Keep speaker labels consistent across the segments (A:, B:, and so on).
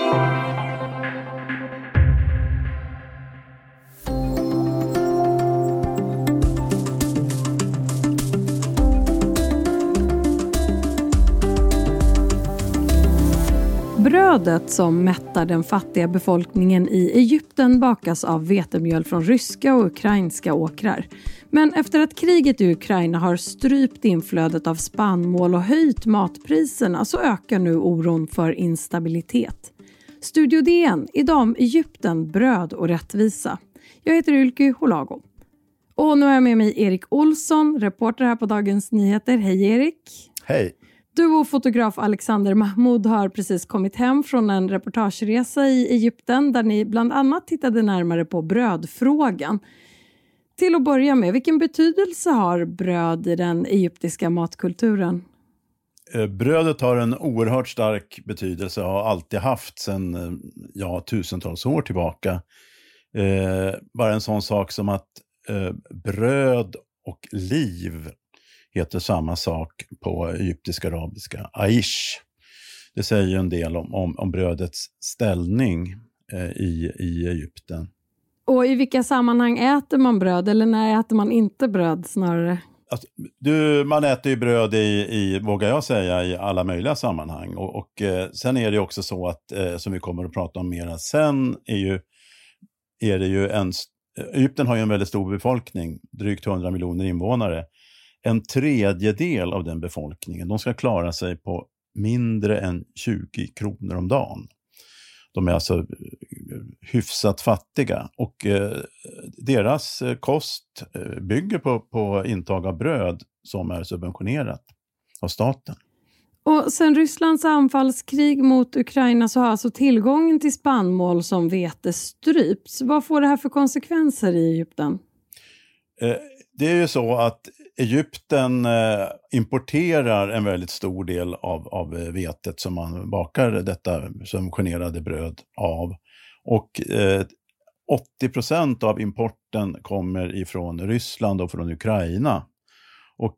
A: Brödet som mättar den fattiga befolkningen i Egypten bakas av vetemjöl från ryska och ukrainska åkrar. Men efter att kriget i Ukraina har strypt inflödet av spannmål och höjt matpriserna så ökar nu oron för instabilitet. Studio DN, idag om Egypten, bröd och rättvisa. Jag heter Ylke Holago. Och nu är jag med mig Erik Olsson, reporter här på Dagens Nyheter. Hej Erik!
B: Hej!
A: Du och fotograf Alexander Mahmoud har precis kommit hem från en reportageresa i Egypten där ni bland annat tittade närmare på brödfrågan. Till att börja med, vilken betydelse har bröd i den egyptiska matkulturen?
B: Brödet har en oerhört stark betydelse och har alltid haft sedan tusentals år tillbaka. Bara en sån sak som att bröd och liv heter samma sak på egyptiska-arabiska. Aish. Det säger ju en del om brödets ställning i Egypten.
A: Och i vilka sammanhang äter man bröd eller när äter man inte bröd snarare?
B: Alltså, man äter ju bröd vågar jag säga, i alla möjliga sammanhang. Och sen är det också så att, som vi kommer att prata om mera sen, är det ju Egypten har ju en väldigt stor befolkning, drygt 100 miljoner invånare. En tredjedel av den befolkningen, de ska klara sig på mindre än 20 kronor om dagen. De är alltså hyfsat fattiga och deras kost bygger på intag av bröd som är subventionerat av staten.
A: Och sen Rysslands anfallskrig mot Ukraina så har alltså tillgången till spannmål som vete strypts. Vad får det här för konsekvenser i Egypten?
B: Det är ju så att Egypten importerar en väldigt stor del av vetet som man bakar detta subventionerade bröd av. Och 80% av importen kommer ifrån Ryssland och från Ukraina. Och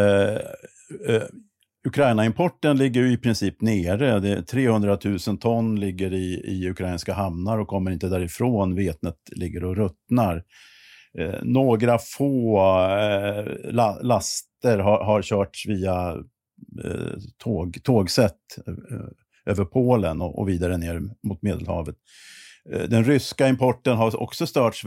B: Ukraina-importen ligger ju i princip nere. Det är 300 000 ton ligger i ukrainska hamnar och kommer inte därifrån. Vetet ligger och ruttnar. Några få laster har körts via tågsätt över Polen och vidare ner mot Medelhavet. Den ryska importen har också störts,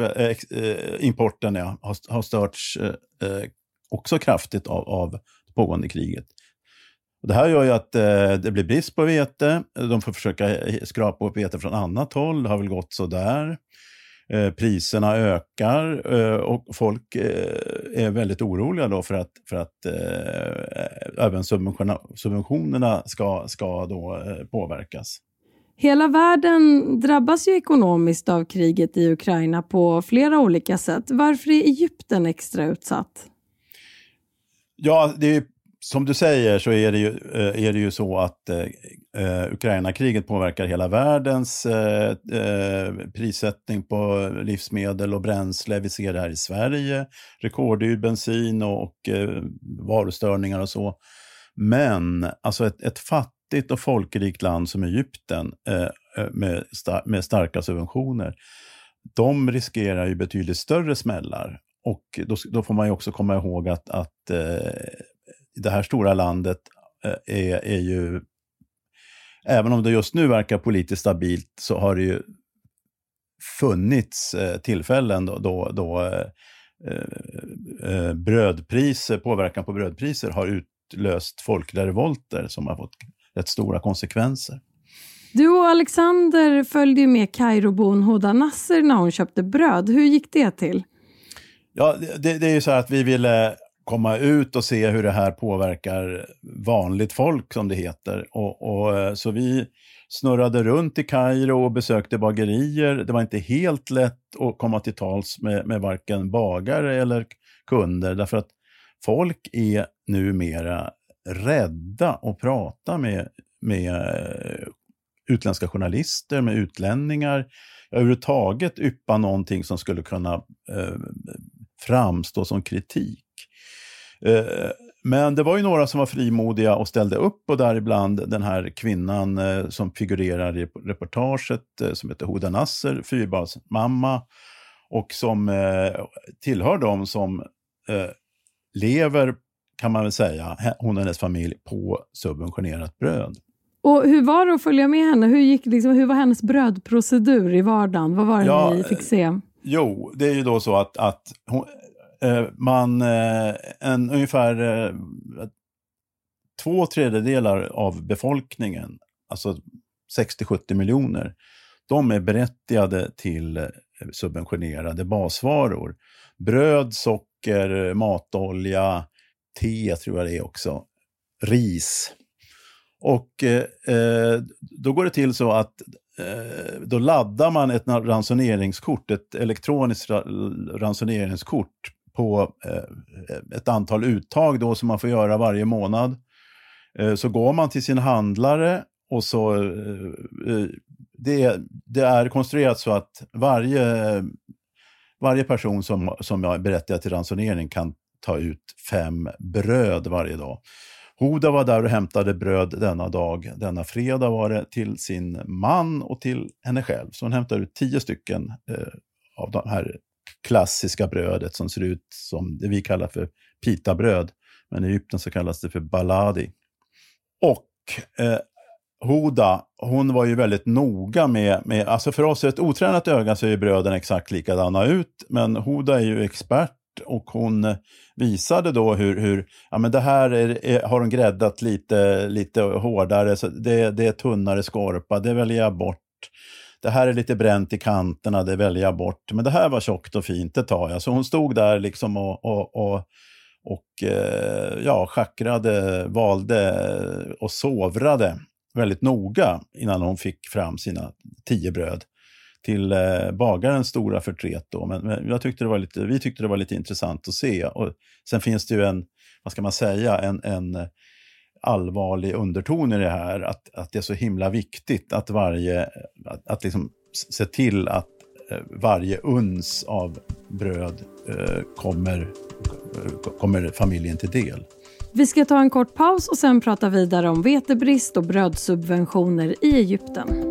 B: har störts också kraftigt av det pågående kriget. Och det här gör ju att det blir brist på vete. De får försöka skrapa upp vete från annat håll. Det har väl gått så där. Priserna ökar och folk är väldigt oroliga då för att även subventionerna ska då påverkas.
A: Hela världen drabbas ju ekonomiskt av kriget i Ukraina på flera olika sätt. Varför är Egypten extra utsatt?
B: Ja, det är som du säger så är det ju så att Ukraina-kriget påverkar hela världens prissättning på livsmedel och bränsle. Vi ser det här i Sverige, rekorddyr bensin och varustörningar och så. Men alltså ett fattigt och folkrikt land som Egypten med starka subventioner, de riskerar ju betydligt större smällar. Och då får man ju också komma ihåg att det här stora landet är ju, även om det just nu verkar politiskt stabilt, så har det ju funnits tillfällen då påverkan på brödpriser har utlöst folkliga revolter som har fått rätt stora konsekvenser.
A: Du och Alexander följde ju med Kairobon Hoda Nasser när hon köpte bröd. Hur gick det till?
B: Ja, det är ju så här att vi ville komma ut och se hur det här påverkar vanligt folk, som det heter. Och så vi snurrade runt i Kairo och besökte bagerier. Det var inte helt lätt att komma till tals med varken bagare eller kunder, därför att folk är numera rädda att prata med utländska journalister, med utlänningar, överhuvudtaget yppa någonting som skulle kunna framstå som kritik. Men det var ju några som var frimodiga och ställde upp, och däribland den här kvinnan som figurerar i reportaget som heter Huda Nasser, fyrbarnsmamma, och som tillhör dem som lever, kan man väl säga, hon och hennes familj, på subventionerat bröd.
A: Och hur var det att följa med henne? Hur var hennes brödprocedur i vardagen? Vad var det ni fick se?
B: Jo, det är ju då så att hon, ungefär 2/3 av befolkningen, alltså 60-70 miljoner, de är berättigade till subventionerade basvaror. Bröd, socker, matolja, te tror jag det är också, ris. Och då går det till så att då laddar man ett ransoneringskort, ett elektroniskt ransoneringskort på ett antal uttag då som man får göra varje månad. Så går man till sin handlare, och så det är konstruerat så att varje person som är berättigad till ransonering kan ta ut 5 bröd varje dag. Huda var där och hämtade bröd denna fredag var det, till sin man och till henne själv. Så hon hämtade ut 10 stycken av de här klassiska brödet som ser ut som det vi kallar för pitabröd. Men i Egypten så kallas det för baladi. Och Huda, hon var ju väldigt noga med, alltså för oss är ett otränat öga så är bröden exakt likadana ut. Men Huda är ju expert, och hon visade då hur ja, men det här har hon gräddat lite hårdare, så det är tunnare skorpa, det väljer jag bort. Det här är lite bränt i kanterna, det väljer jag bort. Men det här var tjockt och fint, det tar jag. Så hon stod där liksom och schackrade, valde och sovrade väldigt noga innan hon fick fram sina 10 bröd till bagarens stora förtret då. Men vi tyckte det var lite intressant att se. Och sen finns det ju en allvarlig underton i det här, att det är så himla viktigt att att liksom se till att varje uns av bröd kommer familjen till del.
A: Vi ska ta en kort paus och sen prata vidare om vetebrist och brödsubventioner i Egypten.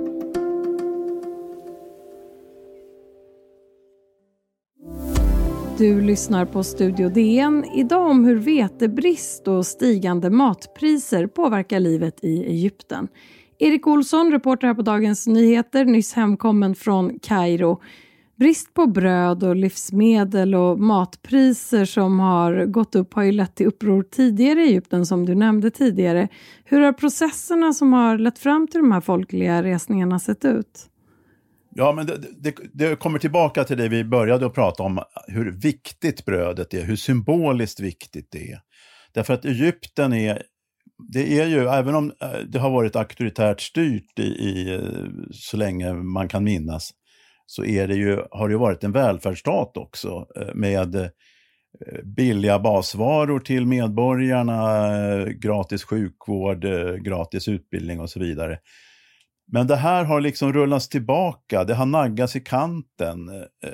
A: Du lyssnar på Studio DN. Idag om hur vetebrist och stigande matpriser påverkar livet i Egypten. Erik Olsson, reporter här på Dagens Nyheter, nyss hemkommen från Kairo. Brist på bröd och livsmedel och matpriser som har gått upp har ju lett till uppror tidigare i Egypten, som du nämnde tidigare. Hur har processerna som har lett fram till de här folkliga resningarna sett ut?
B: Ja, men det kommer tillbaka till det vi började att prata om, hur viktigt brödet är, hur symboliskt viktigt det är. Därför att Egypten det är ju, även om det har varit auktoritärt styrt i så länge man kan minnas, så har det ju varit en välfärdsstat också, med billiga basvaror till medborgarna, gratis sjukvård, gratis utbildning och så vidare. Men det här har liksom rullats tillbaka, det har naggats i kanten.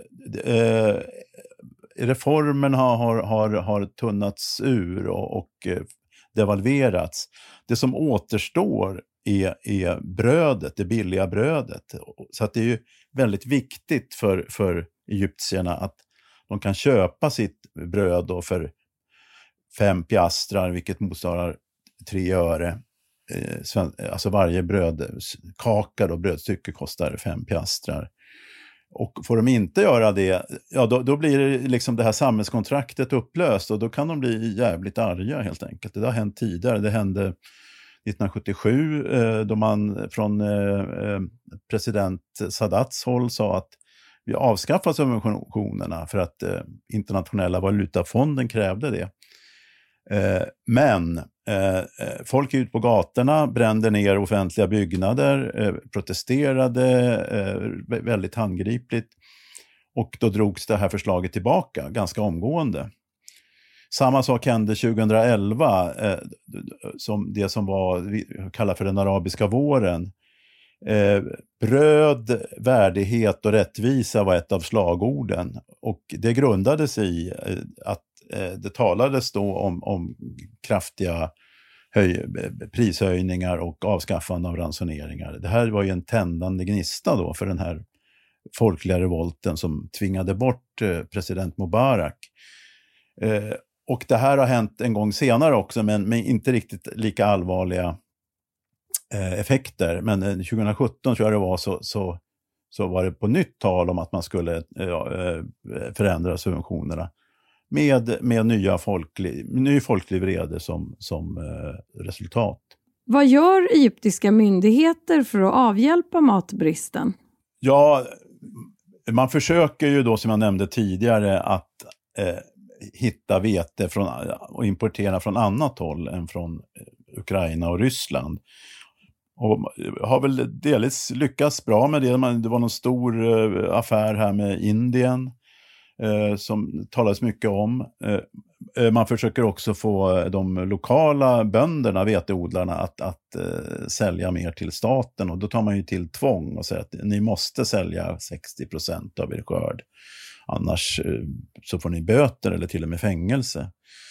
B: Reformerna har tunnats ur och devalverats. Det som återstår är brödet, det billiga brödet. Så att det är ju väldigt viktigt för egyptierna att de kan köpa sitt bröd då för 5 piastrar, vilket motsvarar 3 öre. Alltså varje brödkaka och brödstycke kostar 5 piastrar. Och får de inte göra det, ja då blir det liksom det här samhällskontraktet upplöst, och då kan de bli jävligt arga helt enkelt. Det har hänt tidigare, det hände 1977 då man från president Sadats håll sa att vi avskaffar subventionerna för att internationella valutafonden krävde det. Men folk är ute på gatorna, brände ner offentliga byggnader, protesterade väldigt handgripligt, och då drogs det här förslaget tillbaka ganska omgående. Samma sak hände 2011, som vi kallar för den arabiska våren. Bröd, värdighet och rättvisa var ett av slagorden, och det grundades i att det talades då om kraftiga prishöjningar och avskaffande av ransoneringar. Det här var ju en tändande gnista då för den här folkliga revolten som tvingade bort president Mubarak. Och det här har hänt en gång senare också, men med inte riktigt lika allvarliga effekter. Men 2017 tror jag det var så var det på nytt tal om att man skulle förändra subventionerna med ny folklig vrede som resultat.
A: Vad gör egyptiska myndigheter för att avhjälpa matbristen?
B: Ja, man försöker ju då som jag nämnde tidigare att hitta vete och importera från annat håll än från Ukraina och Ryssland. Och har väl delvis lyckats bra med det. Det var någon stor affär här med Indien som talas mycket om. Man försöker också få de lokala bönderna, veteodlarna, att sälja mer till staten. Och då tar man ju till tvång och säger att ni måste sälja 60% av er skörd. Annars så får ni böter eller till och med fängelse.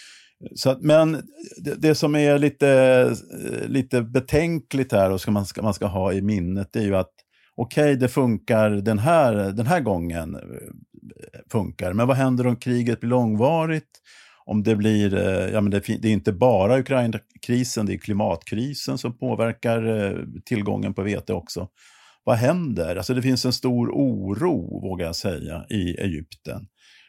B: Men det som är lite betänkligt här och man ska ha i minnet är ju att okej, det funkar den här gången funkar. Men vad händer om kriget blir långvarigt? Om det blir, det är inte bara Ukraina-krisen, det är klimatkrisen som påverkar tillgången på vete också. Vad händer? Alltså det finns en stor oro, vågar jag säga, i Egypten.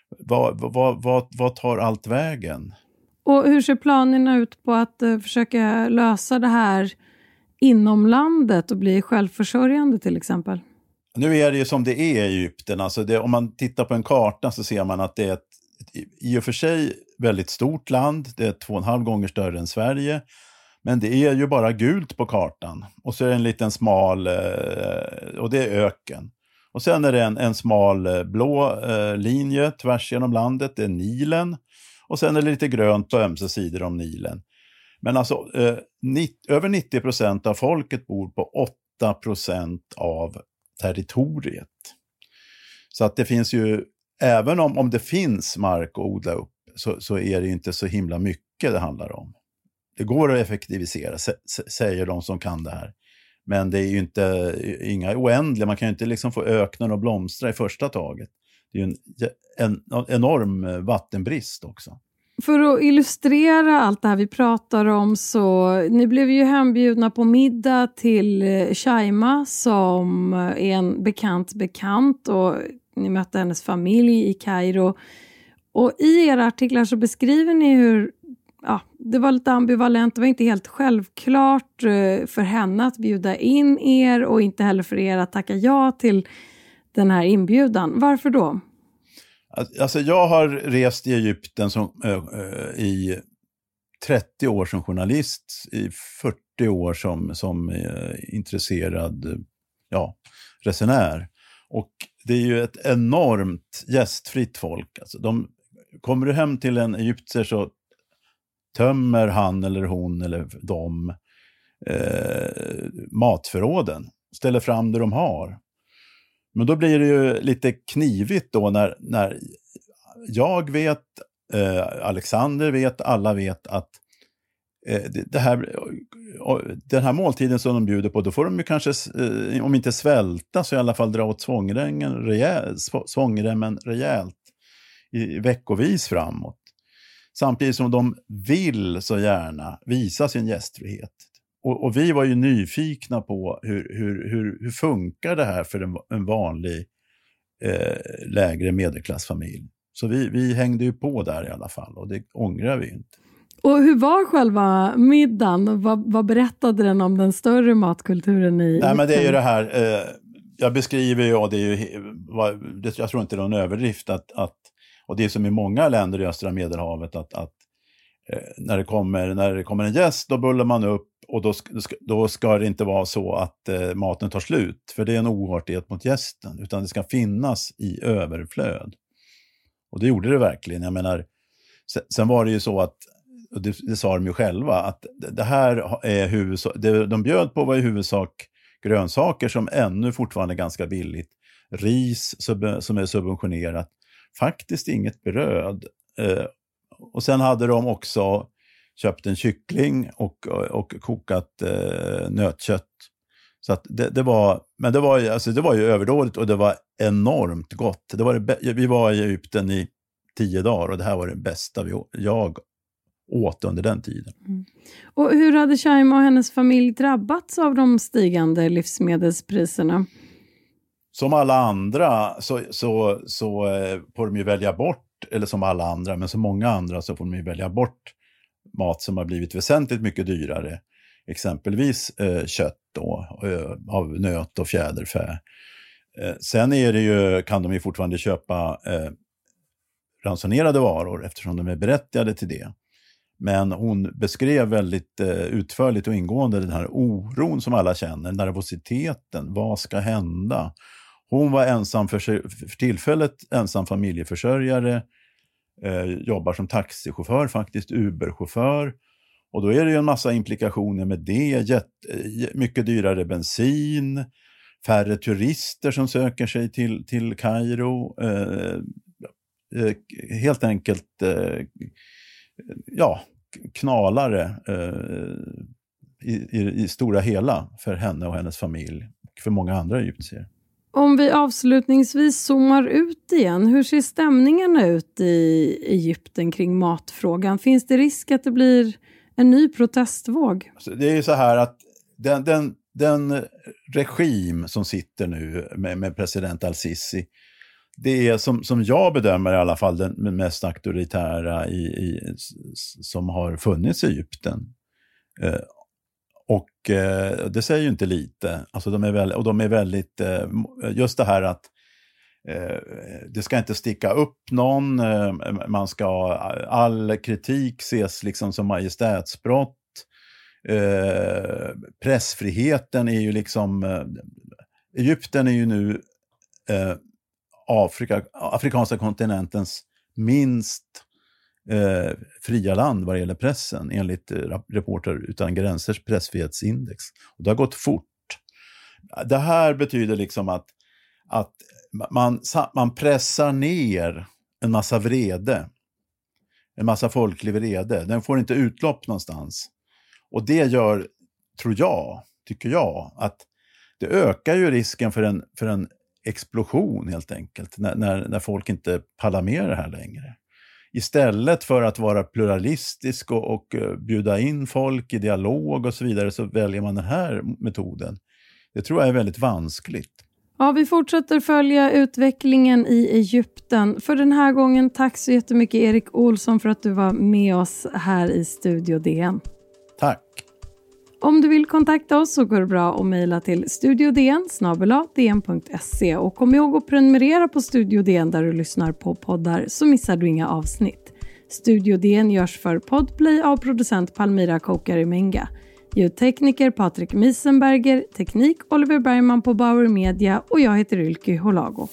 B: Vad tar allt vägen?
A: Och hur ser planerna ut på att försöka lösa det här inom landet och bli självförsörjande till exempel?
B: Nu är det ju som det är i Egypten. Alltså om man tittar på en karta så ser man att det är ett i och för sig väldigt stort land. Det är 2,5 gånger större än Sverige. Men det är ju bara gult på kartan. Och så är det en liten smal, och det är öken. Och sen är det en smal blå linje tvärs genom landet, det är Nilen. Och sen är det lite grönt på ömse sidor om Nilen. Men alltså över 90% av folket bor på 8% av territoriet. Så att det finns ju, även om det finns mark att odla upp, så är det inte så himla mycket det handlar om. Det går att effektivisera, säger de som kan det här. Men det är ju inga oändliga, man kan ju inte liksom få öknen och blomstra i första taget. Det är ju en enorm vattenbrist också.
A: För att illustrera allt det här vi pratar om så ni blev ju hembjudna på middag till Shaima som är en bekant och ni mötte hennes familj i Kairo. Och i era artiklar så beskriver ni hur det var lite ambivalent, det var inte helt självklart för henne att bjuda in er och inte heller för er att tacka ja till den här inbjudan. Varför då?
B: Alltså jag har rest i Egypten i 30 år som journalist, i 40 år som intresserad resenär. Och det är ju ett enormt gästfritt folk. Alltså kommer du hem till en egyptier så tömmer han eller hon eller de matförråden, ställer fram det de har. Men då blir det ju lite knivigt då när jag vet, Alexander vet, alla vet att den här måltiden som de bjuder på, då får de ju kanske, om inte svälta så i alla fall dra åt svångremmen rejält i veckovis framåt. Samtidigt som de vill så gärna visa sin gästfrihet. Och vi var ju nyfikna på hur funkar det här för en vanlig lägre medelklassfamilj. Så vi hängde ju på där i alla fall, och det ångrar vi inte.
A: Och hur var själva middagen? Vad berättade den om den större matkulturen i?
B: Nej, men det är ju det här, jag beskriver ju, och det är ju, jag tror inte det är någon överdrift att och det är som i många länder i östra Medelhavet att när det kommer en gäst, då bullar man upp, och då ska det inte vara så att maten tar slut, för det är en oartighet mot gästen, utan det ska finnas i överflöd. Och det gjorde det verkligen. Jag menar, sen var det ju så att, och det sa de ju själva, att det här är det de bjöd på var i huvudsak grönsaker som ännu fortfarande är ganska billigt, ris som är subventionerat, faktiskt inget bröd, Och sen hade de också köpt en kyckling och kokat nötkött. Så att det var ju överdådigt och det var enormt gott. Vi var i Egypten i 10 dagar och det här var det bästa jag åt under den tiden.
A: Mm. Och hur hade Shaima och hennes familj drabbats av de stigande livsmedelspriserna?
B: Som alla andra så får de ju välja bort, eller som alla andra, men som många andra så får de ju välja bort mat som har blivit väsentligt mycket dyrare. Exempelvis kött då, av nöt och fjäderfä. Sen kan de ju fortfarande köpa ransonerade varor eftersom de är berättigade till det. Men hon beskrev väldigt utförligt och ingående den här oron som alla känner, nervositeten, vad ska hända? Hon var för tillfället ensam familjeförsörjare, jobbar som taxichaufför, faktiskt Uber-chaufför. Och då är det ju en massa implikationer med det, mycket dyrare bensin, färre turister som söker sig till Kairo, helt enkelt knalare i stora hela för henne och hennes familj och för många andra egyptier.
A: Om vi avslutningsvis zoomar ut igen, hur ser stämningarna ut i Egypten kring matfrågan? Finns det risk att det blir en ny protestvåg?
B: Det är ju så här att den regim som sitter nu med president Al-Sisi, det är som jag bedömer i alla fall den mest auktoritära som har funnits i Egypten. Och det säger ju inte lite. Alltså de är väldigt, just det här att det ska inte sticka upp någon, man ska, all kritik ses liksom som majestätsbrott. Pressfriheten är ju liksom, Egypten är ju nu afrikanska kontinentens minst fria land vad det gäller pressen enligt Reporter utan gränsers pressfrihetsindex. Och det har gått fort. Det här betyder liksom att man pressar ner en massa vrede, en massa folklig vrede. Den får inte utlopp någonstans. Och det gör, tycker jag, att det ökar ju risken för en explosion helt enkelt. När folk inte pallar med det här längre. Istället för att vara pluralistisk och bjuda in folk i dialog och så vidare, så väljer man den här metoden. Det tror jag är väldigt vanskligt.
A: Ja, vi fortsätter följa utvecklingen i Egypten. För den här gången, tack så jättemycket Erik Olsson för att du var med oss här i Studio DN.
B: Tack.
A: Om du vill kontakta oss så går det bra att mejla till studiodn@dn.se och kom ihåg att prenumerera på Studio DN där du lyssnar på poddar så missar du inga avsnitt. Studio DN görs för Podplay av producent Palmira Kokarimenga. Ljudtekniker Patrik Miesenberger, teknik Oliver Bergman på Bauer Media och jag heter Ylke Holago.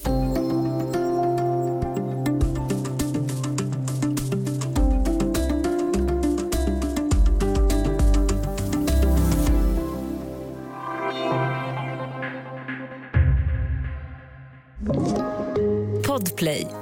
C: Podplay.